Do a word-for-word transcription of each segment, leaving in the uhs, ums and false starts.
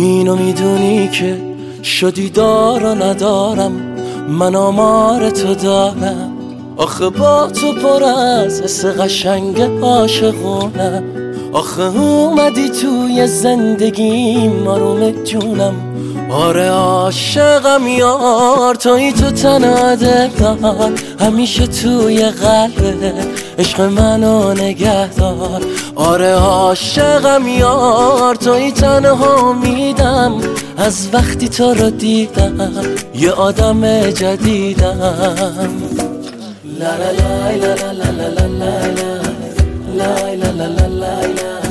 اینو میدونی که شدی دار و ندارم، من آمار تو دارم. آخه با تو پر از حس قشنگ عاشقونم، آخه اومدی توی زندگیم آروم جونم. آره عاشقم یار، توی تو تنها دلدار، همیشه توی قلب عشق منو نگه دار. آره عاشقم یار، توی تنها میدم، از وقتی تو رو دیدم یه آدم جدیدم. لا لا لا لا لا لا لا لا لا لا لا لا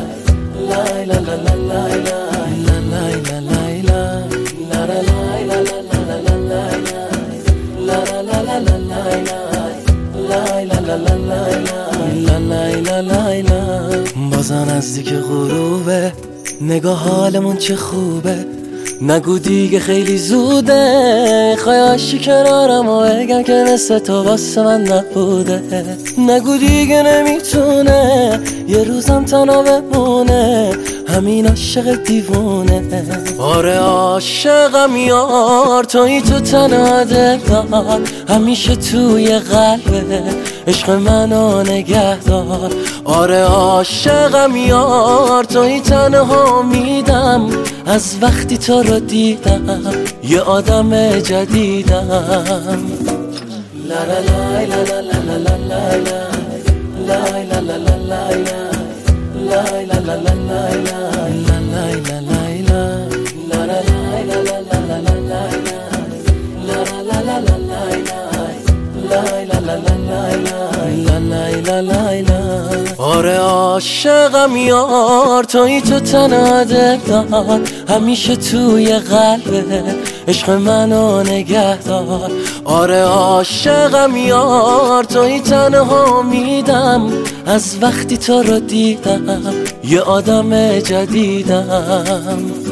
بازم نزدیک غروبه، نگاه حالمون چه خوبه. نگو دیگه خیلی زوده، خواهی کنارم و بگم که مثل تو واسه من نبوده. نگو دیگه نمیتونه یه روزم تنها بمونه، همین عاشق دیوونه. آره عاشقم یار، توی تو تنها دلدار، همیشه توی قلب عشق منو نگه دار. آره عاشقم یار، توی تنها میدم، از وقتی تو رو دیدم یه آدم جدیدم. لا لا لا لا لا لا لا لا لا لا لا آره عاشقم یار، توی تو تنها دلدار، همیشه توی قلب عشق منو نگه دار. آره عاشقم یار، توی تنها میدم، از وقتی تو رو دیدم یه آدم جدیدم.